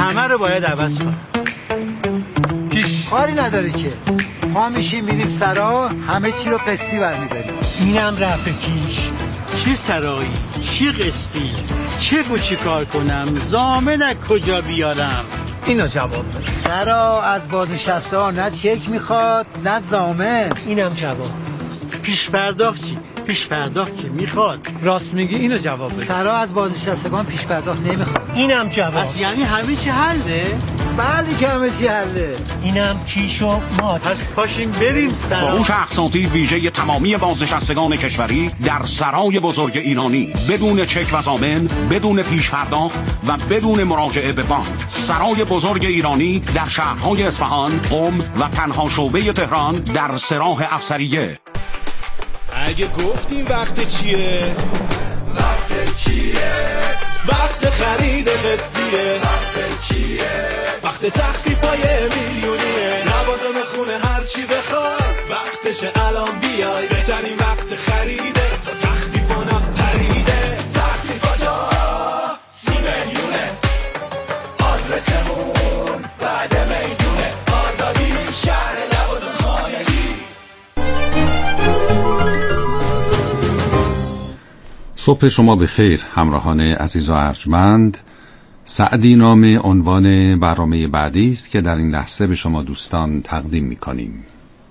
همه رو باید عوض کنم. کاری نداره که ما میشیم میریم سرا، همه چی رو قسطی برمیداریم. اینم رفع کیش. چی سرایی؟ چی قسطی؟ چه چی کار کنم؟ ضامن کجا بیارم؟ اینو جواب بده. سرا از بازنشسته ها نه چک میخواد نه ضامن. اینم جواب. پیش پرداخت چی؟ پیش پرداخت که میخواد. راست میگی، اینو جواب بده. سرا از بازنشستگان پیش پرداخت نمیخواد. اینم جواب. پس یعنی همه چی حله؟ بله که همه چی حله. اینم کیش و مات. پس پاشیم بریم سرا. فروش اقساطی ویژه تمامی بازنشستگان کشوری در سرای بزرگ ایرانی، بدون چک و ضامن، بدون پیش پرداخت و بدون مراجعه به بانک. سرای بزرگ ایرانی در شهرهای اصفهان، قم و تنها شعبه تهران در سراح افسریه. اگه گفتیم وقت چیه؟ وقت چیه؟ وقت خرید قسطیه. وقت چیه؟ وقت تخفیفای میلیونیه. لوازم خونه هر چی بخوای وقتشه الان بیای. بهترین وقت خریده تا تخفیفانا پریده. تخفیفاتا 30 میلیونه. آدرسمون بعد میدونه. آزادی شهر لوازم خانگی. صبح شما به خیر همراهان عزیز و ارجمند. سعدی نامه عنوان برنامه بعدی است که در این لحظه به شما دوستان تقدیم می‌کنیم.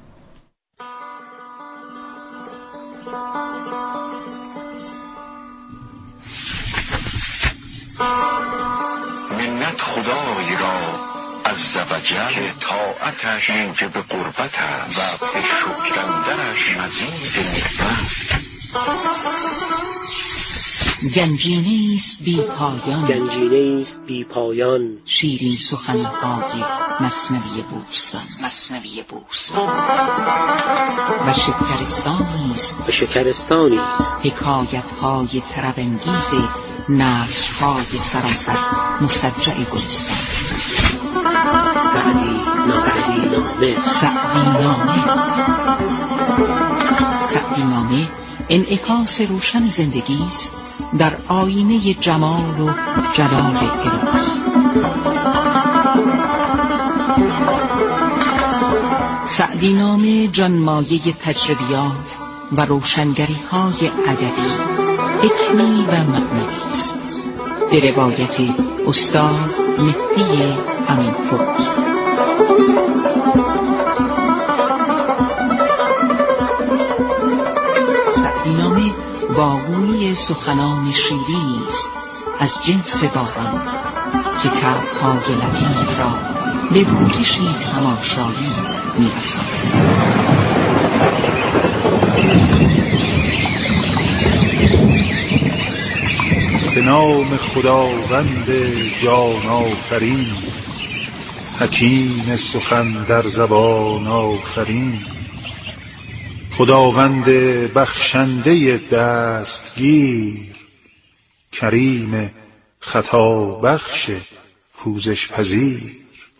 منت خدای را عز و جل که طاعتش موجب قربت است و به شکر اندرش مزید نعمت. گنجینه‌ایست بی پایان شیرین سخن‌های مثنوی بوستان و شکرستانی است حکایت‌های طرب‌انگیز نثرهای سراسر مسترجع گلستان. سعدی نامه انعکاس روشن زندگی است در آینه جمال و جلال الهی. سعدی نامه جانمایه تجربیات و روشنگری های ادبی، حکمی و معنوی است به روایت استاد مهدی امین‌فروغی. سعدی نامه باغوی سخنان شیرینی است از جنس باران که طبع‌های لطیف را به بویشی تماشایی می‌رساند. به نام خداوند جان آفرین، حکیم سخن در زبان آفرین. خداوند بخشنده دستگیر، کریم خطا بخش پوزش پذیر.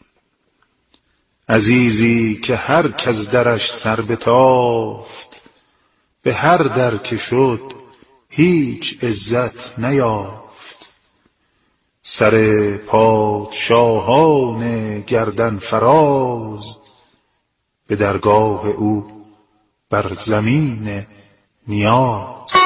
عزیزی که هر کس درش سر بتافت، به هر در که شد هیچ عزت نیافت. سر پادشاهان گردن فراز، به درگاه او بر زمین نیاز.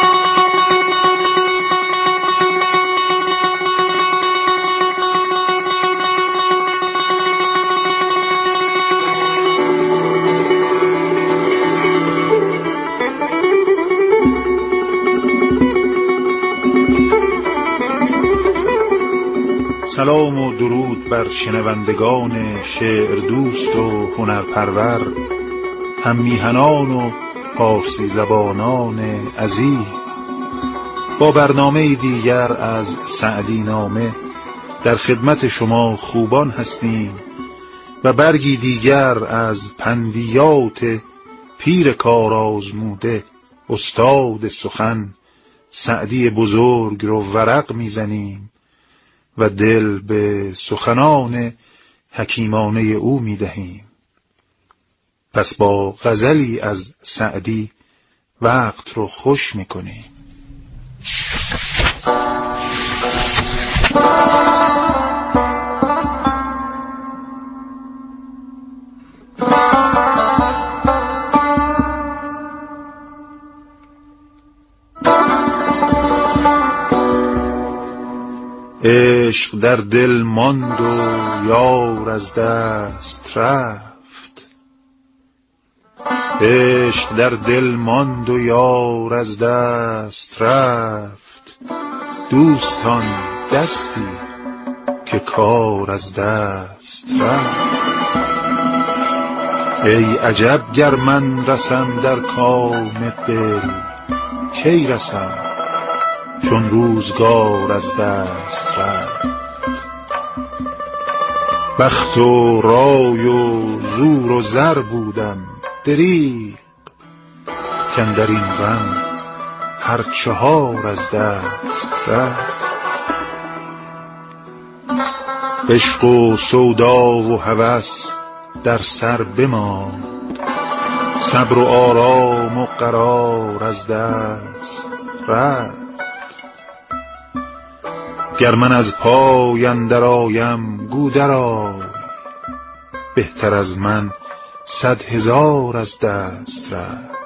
سلام و درود بر شنوندگان شعر دوست و هنرپرور، هم میهنان و فارسی زبانان عزیز. با برنامه دیگر از سعدی نامه در خدمت شما خوبان هستیم و برگی دیگر از پندیات پیر کار آزموده استاد سخن سعدی بزرگ رو ورق میزنیم و دل به سخنان حکیمانه او میدهیم. پس با غزلی از سعدی وقت رو خوش میکنیم. عشق در دل ماند و یار از دست رفت، عشق در دل ماند و یار از دست رفت. دوستان دستی که کار از دست رفت. ای عجب گر من رسم در کام دل، کی رسم چون روزگار از دست رفت. بخت و رای و زور و زر بودم دریغ، کاندر این غم هر چهار از دست رفت. عشق و سودا و هوس در سر بماند، صبر و آرام و قرار از دست رفت. گر من از پای اندر آیم گو درآی، بهتر از من 100,000 از دست رفت.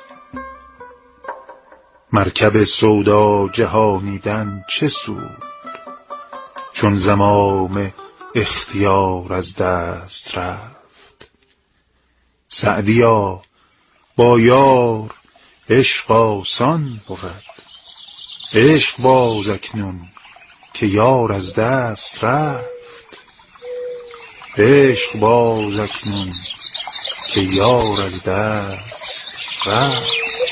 مرکب سودا جهانیدن چه سود، چون زمام اختیار از دست رفت. سعدیا با یار عشق آسان بود، عشق باز اکنون که یار از دست رفت. عشق باز اکنون که یار از دست رفت.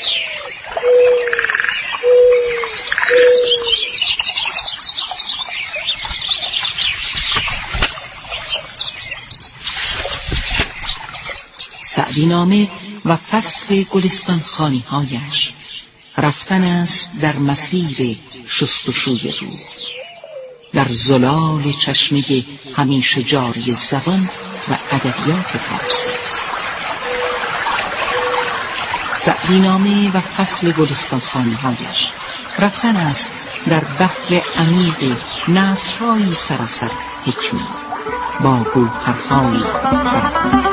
سعدی نامه و فصل گلستان خانی هایش رفتن است در مسیر شستشوی روح، در زلال چشمه همیشه جاری زبان و ادبیات فارسی. سعدی نامه و فصل گلستان خانی هایش رفتن است در بحر عمیق نثرهایی سراسر حکمی با گوهرهایی فرهنگی.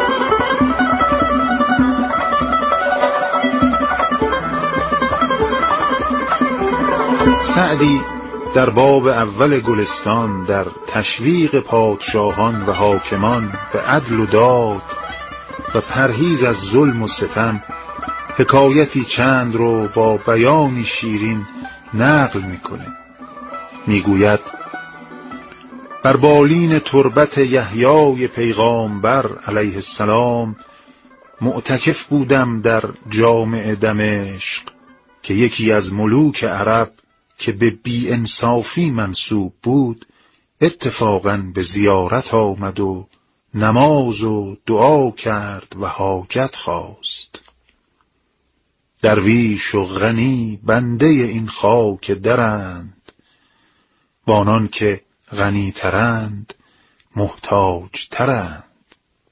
سعدی در باب اول گلستان در تشویق پادشاهان و حاکمان به عدل و داد و پرهیز از ظلم و ستم حکایتی چند رو با بیانی شیرین نقل میکنه. میگوید بر بالین تربت یحیای پیغامبر علیه السلام معتکف بودم در جامع دمشق که یکی از ملوک عرب که به بی انصافی منسوب بود اتفاقاً به زیارت آمد و نماز و دعا کرد و حاجت خواست. درویش و غنی بنده این خاک درند، وانان که غنی ترند محتاج ترند.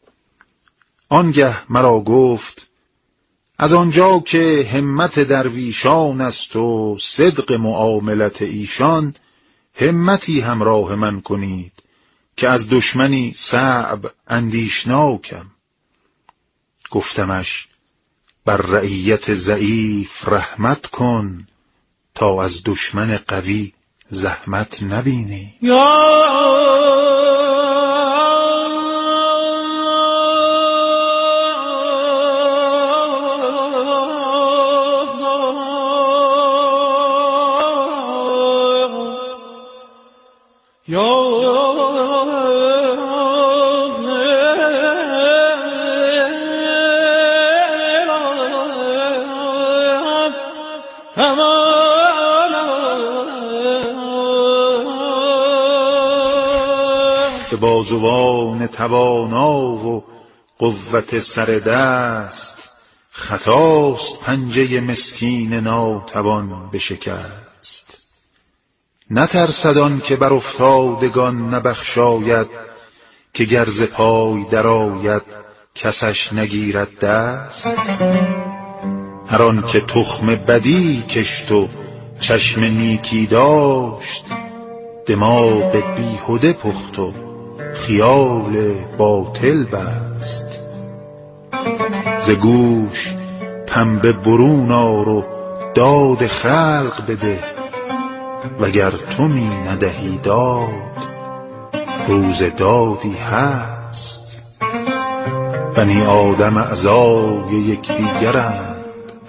آنگه مرا گفت از آنجا که همت درویشان است و صدق معاملت ایشان، همتی همراه من کنید که از دشمنی صعب اندیشناکم. گفتمش بر رعیت ضعیف رحمت کن تا از دشمن قوی زحمت نبینی. به بازوان توانا و قوت سر دست، خطاست پنجه مسکین ناتوان بشکست. نترسد آن که بر افتادگان نبخشاید، که گر ز پای درآید کسش نگیرد دست. هر آن که تخم بدی کشت و چشم نیکی داشت، دماغ بیهوده پخت و خیال باطل بست. ز گوش پنبه برون آر و داد خلق بده، وگر تو می ندهی داد روز دادی هست. بنی آدم اعضای یکدیگرند،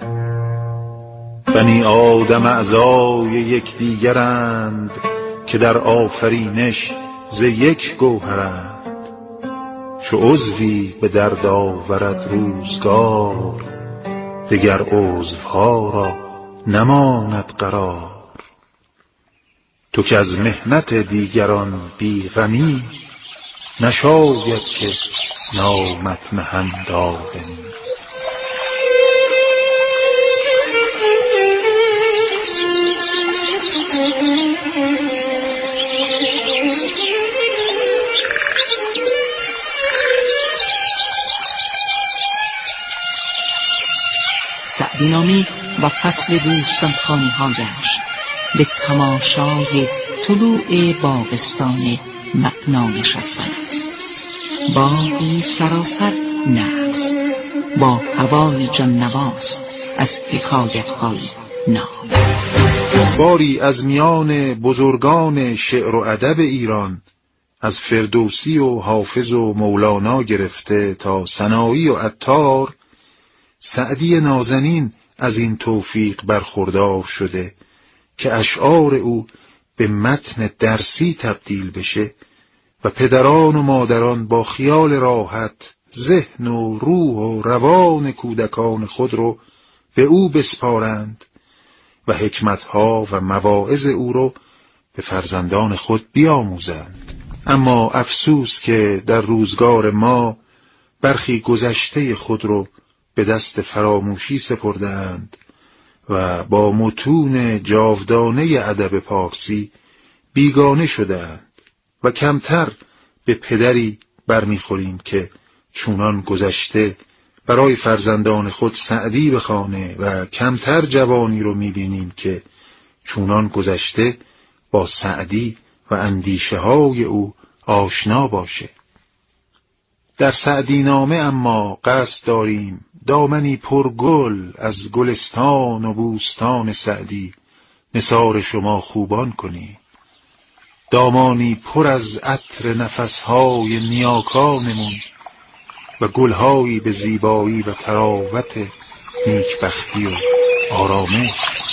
بنی آدم اعضای یکدیگرند که در آفرینش ز یک گوهرند. چو عضوی به درد آورد روزگار دگر عضوها را نماند قرار. تو که از محنت دیگران بی غمی نشاید که نامت نهند آدمی. سعدی نامه و فصل بوستان خانی‌هایش به تماشای طلوع باغستان معنا نشستن است. باغی سراسر نغز با هوای جان نواز از حکایت‌های ناب. باری از میان بزرگان شعر و ادب ایران، از فردوسی و حافظ و مولانا گرفته تا سنایی و عطار، سعدی نازنین از این توفیق برخوردار شده که اشعار او به متن درسی تبدیل بشه و پدران و مادران با خیال راحت ذهن و روح و روان کودکان خود رو به او بسپارند و حکمتها و مواعظ او رو به فرزندان خود بیاموزند. اما افسوس که در روزگار ما برخی گذشته خود رو به دست فراموشی سپردند و با متون جاودانه ادب پارسی بیگانه شدند و کمتر به پدری برمیخوریم که چونان گذشته برای فرزندان خود سعدی بخوانه و کمتر جوانی رو میبینیم که چونان گذشته با سعدی و اندیشه های او آشنا باشه. در سعدی نامه اما قصد داریم دامنی پرگل از گلستان و بوستان سعدی نثار شما خوبان کنیم، دامانی پر از عطر نفسهای نیاکانمون و گلهایی به زیبایی و طراوت نیکبختی و آرامش.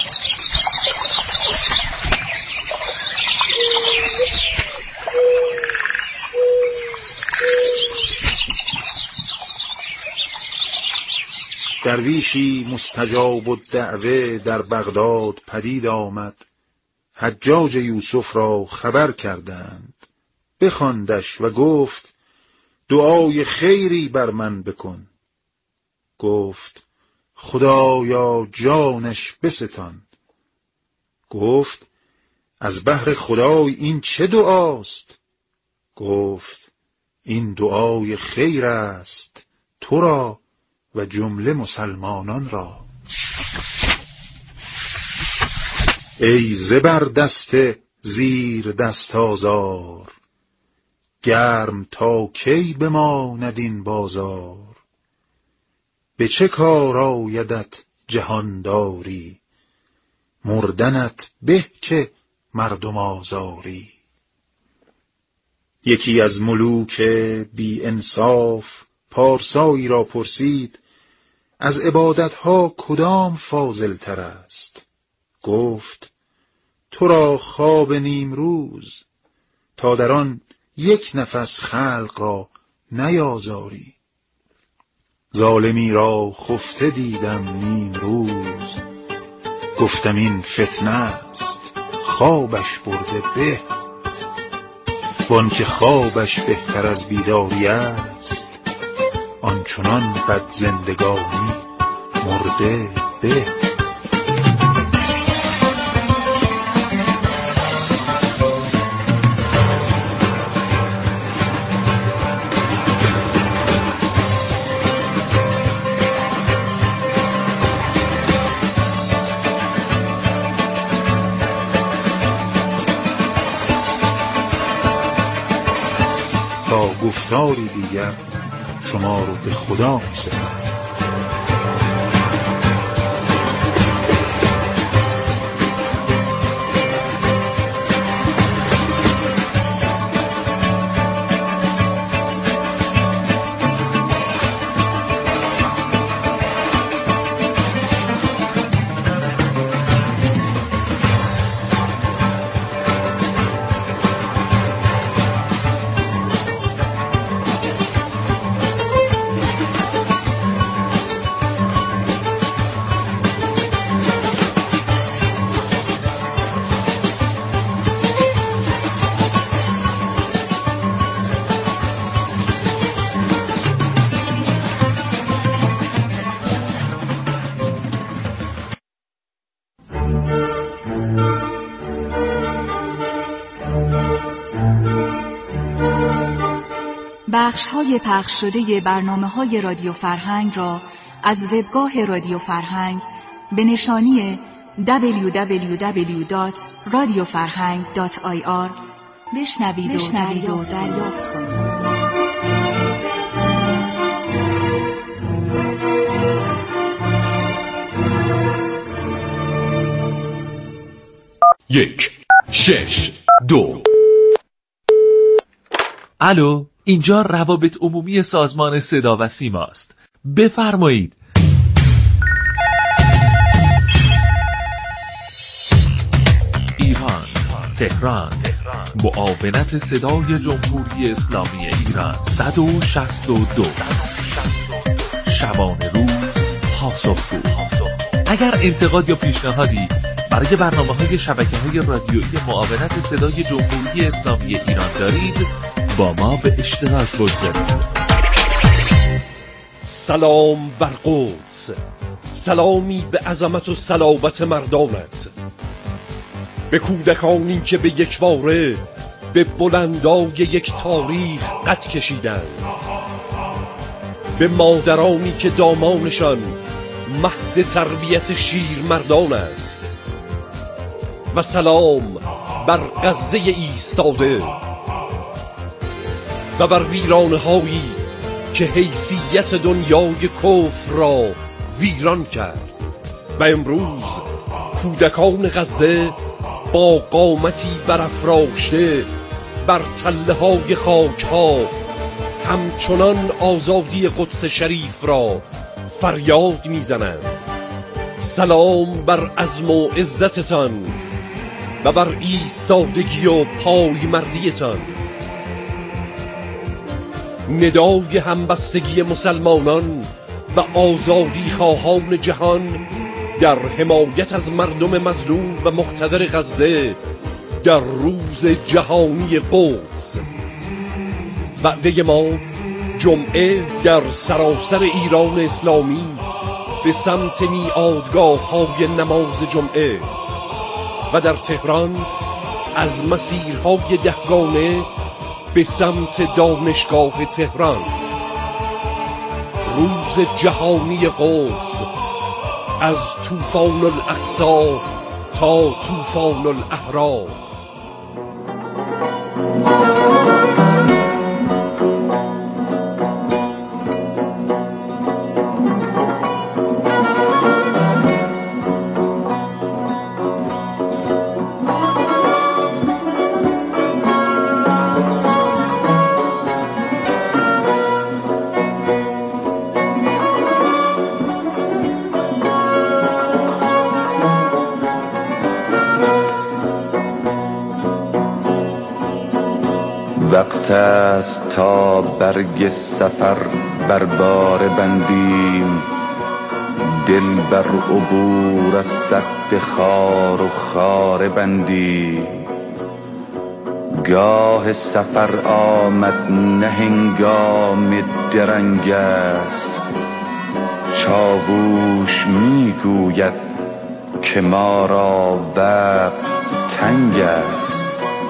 درویشی مستجاب الدعوه در بغداد پدید آمد، حجاج یوسف را خبر کردند، بخواندش و گفت دعای خیری بر من بکن. گفت خدایا جانش بستان. گفت از بهر خدای این چه دعاست؟ گفت این دعای خیر است تو را و جمله مسلمانان را. ای زبردست زیر دست آزار، گرم تا کی بماند این بازار. به چه کار آیدت جهانداری، مردنت به که مردم آزاری. یکی از ملوک بی انصاف پارسایی را پرسید از عبادتها کدام فاضل تر است؟ گفت تو را خواب نیمروز تا در آن یک نفس خلق را نیازاری. ظالمی را خفته دیدم نیمروز، گفتم این فتنه است خوابش برده به. وان که خوابش بهتر از بیداری است، آنچنان بد زندگانی مرده به. تا گفتاری دیگر شما رو به خدا می‌سپارم. بخش‌های پخش شده برنامه‌های رادیو فرهنگ را از وبگاه رادیو فرهنگ به نشانی www.radiofarhang.ir بشنوید و دریافت کنید. یک 6 2. الو، اینجا روابط عمومی سازمان صدا و سیما است. بفرمایید. ایران، تهران، معاونت صدای جمهوری اسلامی ایران 162. شبانه روز پاسخگو. اگر انتقاد یا پیشنهادی برای برنامه‌های شبکه‌های رادیویی معاونت صدای جمهوری اسلامی ایران دارید، با ما به اشتراک بگذارید. سلام بر قدس، سلامی به عظمت و صلابت مردانت، به کودکانی که به یک باره به بلندای یک تاریخ قد کشیدند، به مادرانی که دامانشان مهد تربیت شیرمردان است، و سلام بر غزه ایستاده و بر ویرانه هایی که حیثیت دنیای کفر را ویران کرد و امروز کودکان غزه با قامتی برافراشته بر تله های خاک ها همچنان آزادی قدس شریف را فریاد میزنند. سلام بر عزم و عزتتان و بر ایستادگی و پایمردیتان. ندای همبستگی مسلمانان و آزادی خواهان جهان در حمایت از مردم مظلوم و مقتدر غزه در روز جهانی قدس. وعده ما جمعه در سراسر ایران اسلامی به سمت میعادگاه های نماز جمعه و در تهران از مسیرهای دهگانه به سمت دانشگاه تهران. روز جهانی قدس، از طوفان الاقصی تا طوفان الاحرار. وقت است تا برگ سفر بر بار بندیم، دل بر عبور از سد خار و خاره بندیم. گاه سفر آمد نه هنگام درنگ است، چاووش میگوید که ما را وقت تنگ است.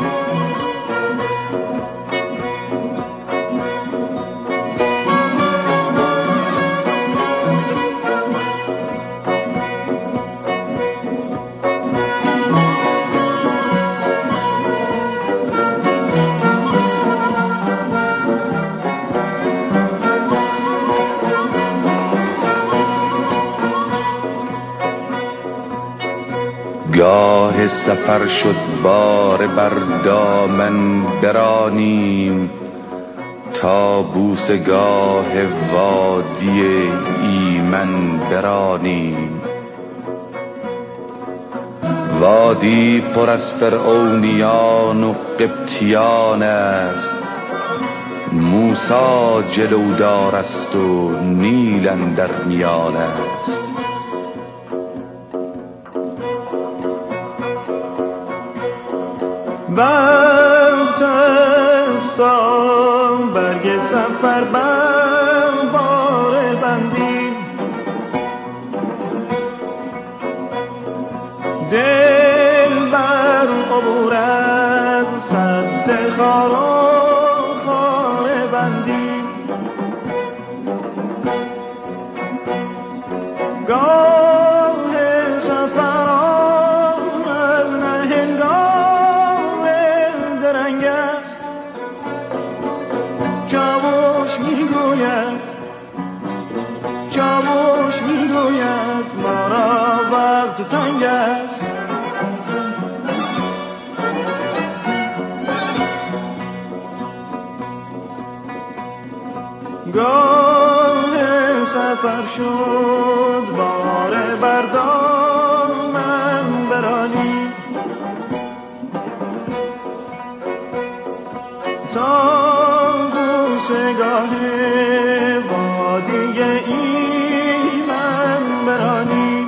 گاه سفر شد بار بر دامن برانیم، تا بوسگاه وادی ایمن برانیم. وادی پر از فرعونیان و قبطیان است، موسی جلودار است و نیل اندر میان است. وقت است تا برگ سفر بر بار بندیم، دل بر عبور از سد خار و خاره بندیم. بندیم گاه سفر آمد نه هنگام درنگ است چاوش میگوید ما را وقت تنگ است گاه سفر شد بار بردامن برانی تا بوسگاه وادی ایمن برانی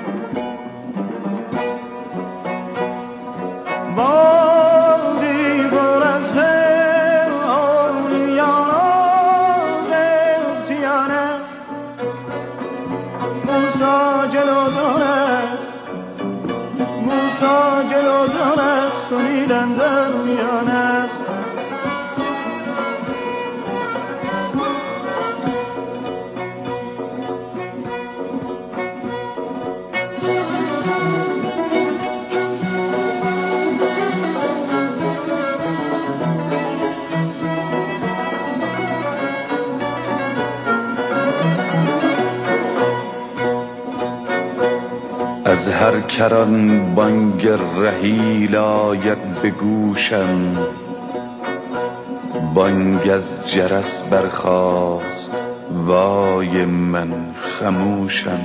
وادی پر از فرعونیان اغتیان است موسی جلودار است و نیلم در میان است از هر کران بانگ رحیل آید به گوشم بانگ از جرس برخاست وای من خموشم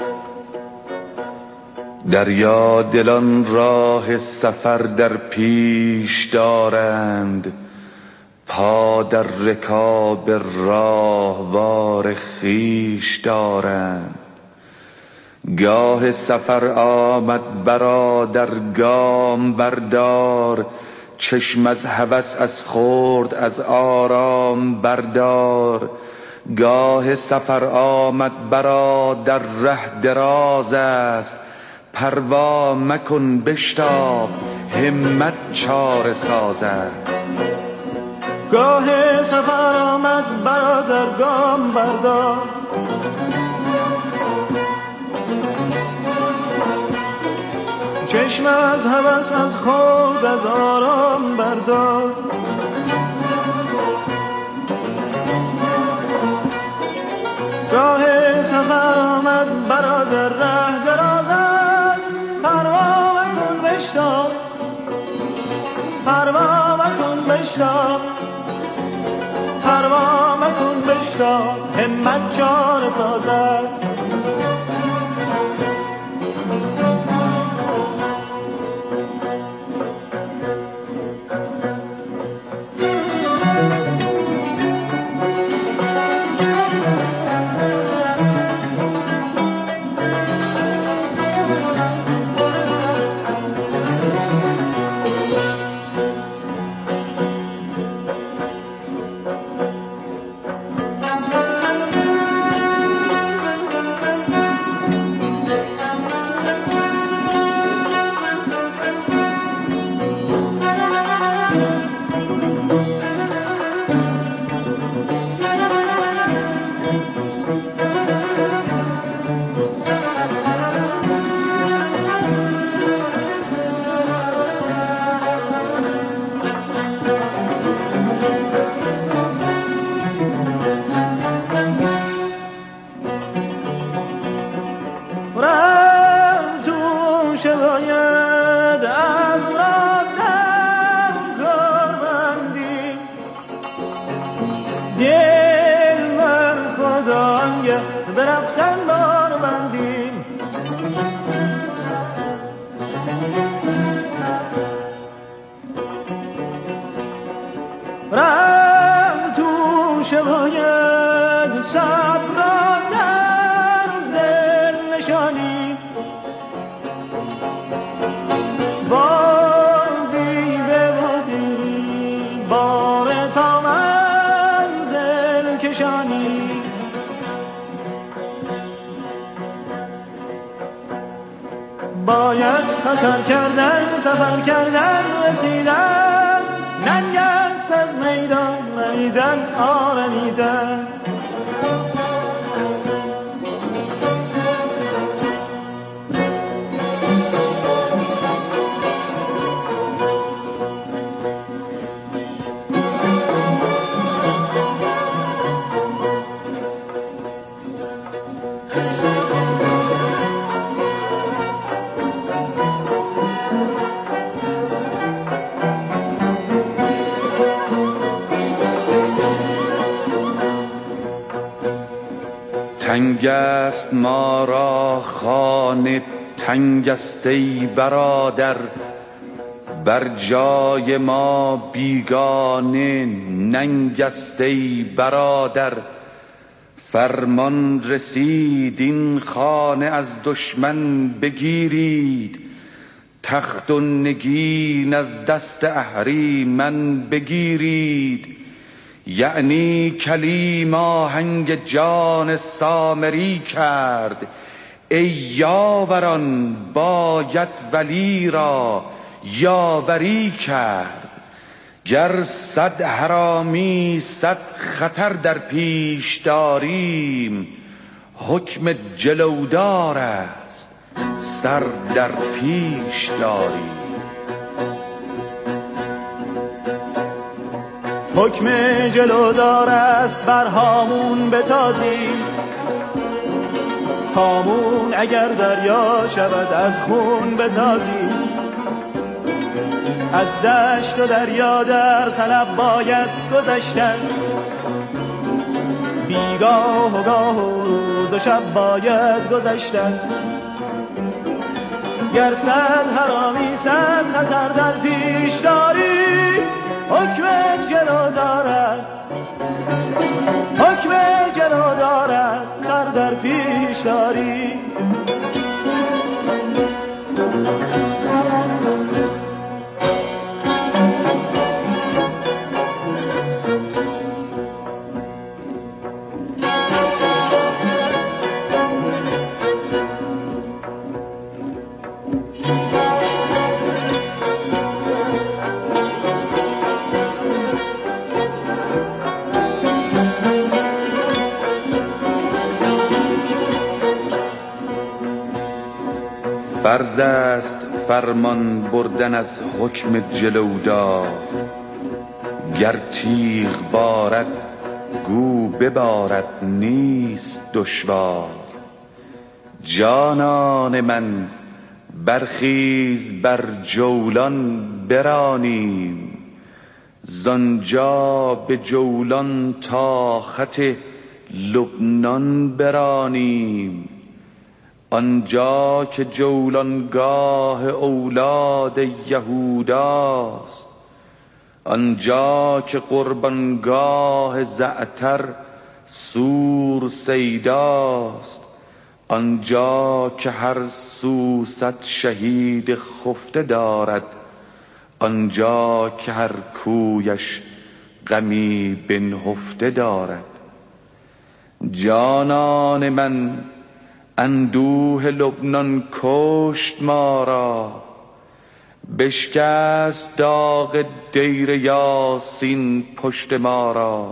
دریا دلان راه سفر در پیش دارند پا در رکاب راهوار خویش دارند گاه سفر آمد برادر گام بردار چشم از هوس از خورد از آرام بردار گاه سفر آمد برادر ره دراز است پروا مکن بشتاب همت چاره ساز است گاه سفر آمد برادر گام بردار چشم از هوس از خود از آرام بردار گاه سفر آمد برادر ره دراز است پروا مکن بشتاب همت چاره ساز است برفتن بار بندیم رم تو شباید صبر را در دل نشانی وادی به وادی بار تا منزل کشانی باید خطر کردن سفر کردن رسیدن ننگ دست از میدان رمیدن آرمیدن. تنگ است ما را خانه، تنگ است ای برادر، بر جای ما بیگانه ننگ است ای برادر. فرمان رسید این خانه از دشمن بگیرید، تخت و نگین از دست اهریمن بگیرید. یعنی کلیم آهنگ جان سامری کرد، ای یاوران باید ولی را یاوری کرد. گر صد حرامی صد خطر در پیش داریم، حکم جلودار است سر در پیش داریم. حکم جلودار است بر هامون بتازیم، هامون اگر دریا شود از خون بتازیم. از دشت و دریا در طلب باید گذشتن، بیگاه و گاه و روز و شب باید گذشتن. گر صد حرامی صد خطر در پیش داری، حکم جلودار است، حکم جلودار است سر در پیش داری. فرض است فرمان بردن از حکم جلودار، گر تیغ بارد گو ببارد نیست دشوار. جانان من برخیز بر جولان برانیم، زانجا به جولان تا خط لبنان برانیم. آنجا که جولانگاه اولاد یهوداست، آنجا که قربانگاه زعتر سور سیداست، آنجا که هر سو صد شهید خفته دارد، آنجا که هر کویش غمی بنهفته دارد. جانان من اندوه لبنان کشت ما را، بشکست داغ دیر یاسین پشت ما را.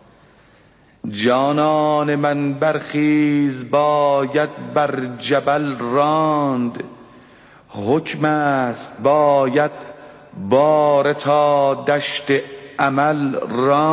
جانان من برخیز باید بر جبل راند، حکم است باید بار تا دشت عمل راند.